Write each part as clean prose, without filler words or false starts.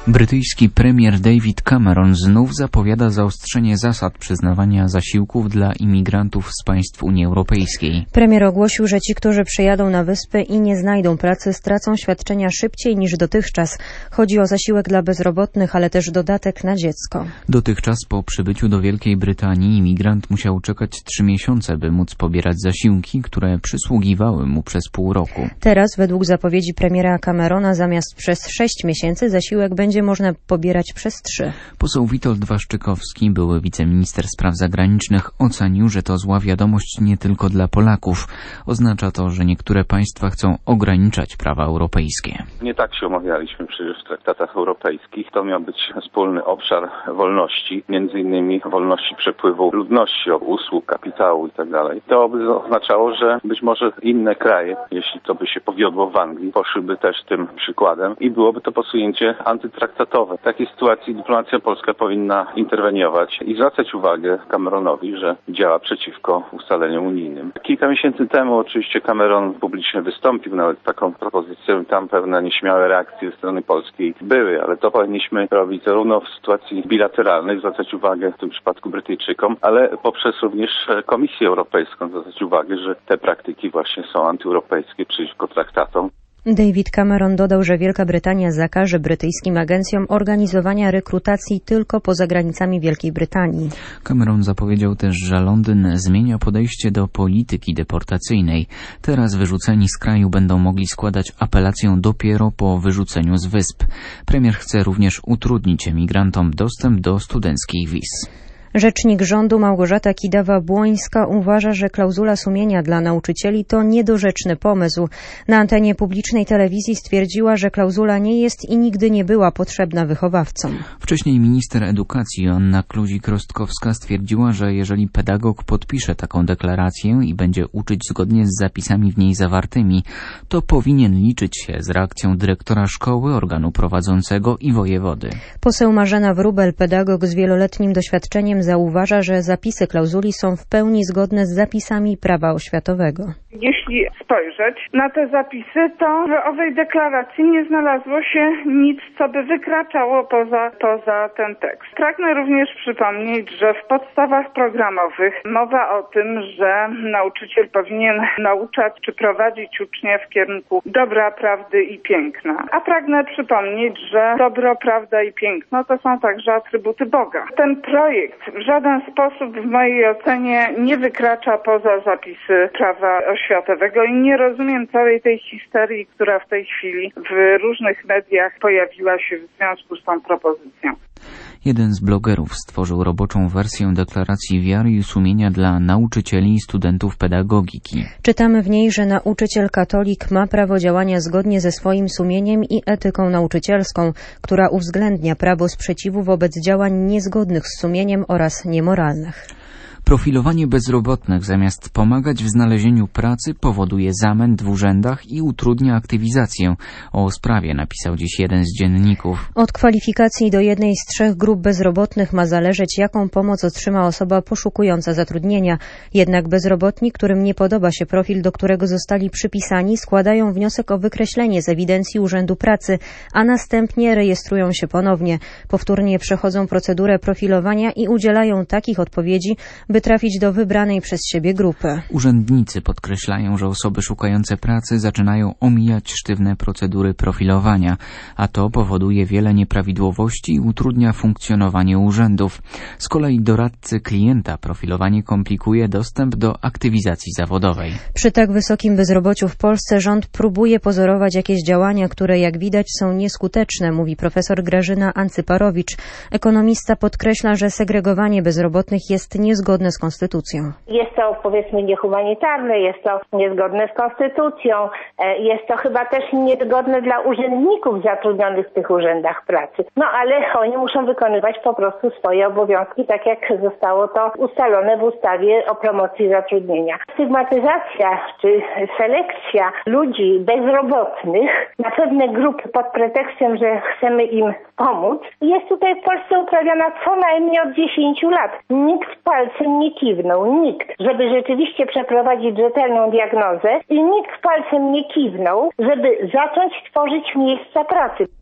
Brytyjski premier David Cameron znów zapowiada zaostrzenie zasad przyznawania zasiłków dla imigrantów z państw Unii Europejskiej. Premier ogłosił, że ci, którzy przyjadą na wyspy i nie znajdą pracy, stracą świadczenia szybciej niż dotychczas. Chodzi o zasiłek dla bezrobotnych, ale też dodatek na dziecko. Dotychczas po przybyciu do Wielkiej Brytanii imigrant musiał czekać 3 miesiące, by móc pobierać zasiłki, które przysługiwały mu przez pół roku. Teraz, według zapowiedzi premiera Camerona, zamiast przez 6 miesięcy zasiłek będzie można pobierać przez 3. Poseł Witold Waszczykowski, były wiceminister spraw zagranicznych, ocenił, że to zła wiadomość nie tylko dla Polaków. Oznacza to, że niektóre państwa chcą ograniczać prawa europejskie. Nie tak się umawialiśmy przecież w traktatach europejskich. To miał być wspólny obszar wolności, między innymi wolności przepływu ludności, usług, kapitału itd. To by oznaczało, że być może inne kraje, jeśli to by się powiodło w Anglii, poszłyby też tym przykładem i byłoby to posunięcie antytraktatowe. W takiej sytuacji dyplomacja polska powinna interweniować i zwracać uwagę Cameronowi, że działa przeciwko ustaleniom unijnym. Kilka miesięcy temu oczywiście Cameron publicznie wystąpił nawet z taką propozycją. Tam pewne nieśmiałe reakcje ze strony polskiej były, ale to powinniśmy robić zarówno w sytuacji bilateralnej, zwracać uwagę w tym przypadku Brytyjczykom, ale poprzez również Komisję Europejską zwracać uwagę, że te praktyki właśnie są antyeuropejskie przeciwko traktatom. David Cameron dodał, że Wielka Brytania zakaże brytyjskim agencjom organizowania rekrutacji tylko poza granicami Wielkiej Brytanii. Cameron zapowiedział też, że Londyn zmienia podejście do polityki deportacyjnej. Teraz wyrzuceni z kraju będą mogli składać apelację dopiero po wyrzuceniu z wysp. Premier chce również utrudnić emigrantom dostęp do studenckich wiz. Rzecznik rządu Małgorzata Kidawa-Błońska uważa, że klauzula sumienia dla nauczycieli to niedorzeczny pomysł. Na antenie publicznej telewizji stwierdziła, że klauzula nie jest i nigdy nie była potrzebna wychowawcom. Wcześniej minister edukacji Joanna Kluzik-Rostkowska stwierdziła, że jeżeli pedagog podpisze taką deklarację i będzie uczyć zgodnie z zapisami w niej zawartymi, to powinien liczyć się z reakcją dyrektora szkoły, organu prowadzącego i wojewody. Poseł Marzena Wróbel, pedagog z wieloletnim doświadczeniem, zauważa, że zapisy klauzuli są w pełni zgodne z zapisami prawa oświatowego. Jeśli spojrzeć na te zapisy, to w owej deklaracji nie znalazło się nic, co by wykraczało poza ten tekst. Pragnę również przypomnieć, że w podstawach programowych mowa o tym, że nauczyciel powinien nauczać czy prowadzić ucznia w kierunku dobra, prawdy i piękna. A pragnę przypomnieć, że dobro, prawda i piękno to są także atrybuty Boga. Ten projekt w żaden sposób w mojej ocenie nie wykracza poza zapisy prawa oświatowego i nie rozumiem całej tej histerii, która w tej chwili w różnych mediach pojawiła się w związku z tą propozycją. Jeden z blogerów stworzył roboczą wersję deklaracji wiary i sumienia dla nauczycieli i studentów pedagogiki. Czytamy w niej, że nauczyciel katolik ma prawo działania zgodnie ze swoim sumieniem i etyką nauczycielską, która uwzględnia prawo sprzeciwu wobec działań niezgodnych z sumieniem oraz niemoralnych. Profilowanie bezrobotnych zamiast pomagać w znalezieniu pracy powoduje zamęt w urzędach i utrudnia aktywizację. O sprawie napisał dziś jeden z dzienników. Od kwalifikacji do jednej z 3 grup bezrobotnych ma zależeć, jaką pomoc otrzyma osoba poszukująca zatrudnienia. Jednak bezrobotni, którym nie podoba się profil, do którego zostali przypisani, składają wniosek o wykreślenie z ewidencji Urzędu Pracy, a następnie rejestrują się ponownie. Powtórnie przechodzą procedurę profilowania i udzielają takich odpowiedzi, by trafić do wybranej przez siebie grupy. Urzędnicy podkreślają, że osoby szukające pracy zaczynają omijać sztywne procedury profilowania, a to powoduje wiele nieprawidłowości i utrudnia funkcjonowanie urzędów. Z kolei doradcy klienta profilowanie komplikuje dostęp do aktywizacji zawodowej. Przy tak wysokim bezrobociu w Polsce rząd próbuje pozorować jakieś działania, które jak widać są nieskuteczne, mówi profesor Grażyna Ancyparowicz. Ekonomista podkreśla, że segregowanie bezrobotnych jest niezgodne z konstytucją. Jest to, powiedzmy, niehumanitarne, jest to niezgodne z konstytucją, jest to chyba też niezgodne dla urzędników zatrudnionych w tych urzędach pracy. No ale oni muszą wykonywać po prostu swoje obowiązki, tak jak zostało to ustalone w ustawie o promocji zatrudnienia. Stygmatyzacja czy selekcja ludzi bezrobotnych na pewne grupy pod pretekstem, że chcemy im pomóc, jest tutaj w Polsce uprawiana co najmniej od 10 lat. Nikt palcem nie kiwnął, nikt, żeby rzeczywiście przeprowadzić rzetelną diagnozę i nikt palcem nie kiwnął, żeby zacząć tworzyć miejsca pracy.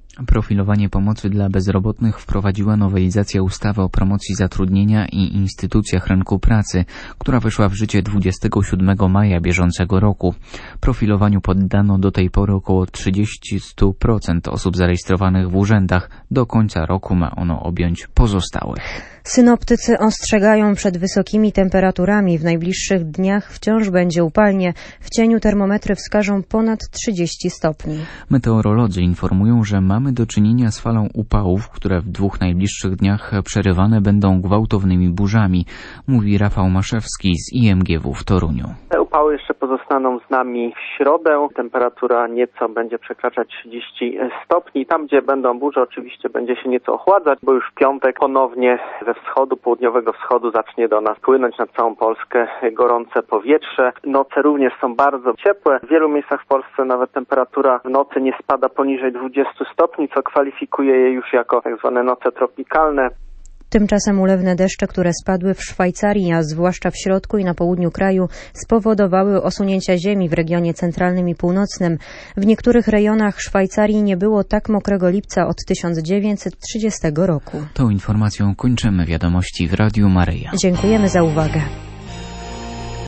Profilowanie pomocy dla bezrobotnych wprowadziła nowelizacja ustawy o promocji zatrudnienia i instytucjach rynku pracy, która weszła w życie 27 maja bieżącego roku. Profilowaniu poddano do tej pory około 30% osób zarejestrowanych w urzędach. Do końca roku ma ono objąć pozostałych. Synoptycy ostrzegają przed wysokimi temperaturami. W najbliższych dniach wciąż będzie upalnie. W cieniu termometry wskażą ponad 30 stopni. Meteorolodzy informują, że mamy do czynienia z falą upałów, które w 2 najbliższych dniach przerywane będą gwałtownymi burzami, mówi Rafał Maszewski z IMGW w Toruniu. Te upały jeszcze pozostaną z nami w środę. Temperatura nieco będzie przekraczać 30 stopni. Tam, gdzie będą burze, oczywiście będzie się nieco ochładzać, bo już w piątek ponownie ze wschodu, południowego wschodu zacznie do nas płynąć nad całą Polskę gorące powietrze. Noce również są bardzo ciepłe. W wielu miejscach w Polsce nawet temperatura w nocy nie spada poniżej 20 stopni, co kwalifikuje je już jako tak zwane noce tropikalne. Tymczasem ulewne deszcze, które spadły w Szwajcarii, a zwłaszcza w środku i na południu kraju, spowodowały osunięcia ziemi w regionie centralnym i północnym. W niektórych rejonach Szwajcarii nie było tak mokrego lipca od 1930 roku. Tą informacją kończymy wiadomości w Radiu Maryja. Dziękujemy za uwagę.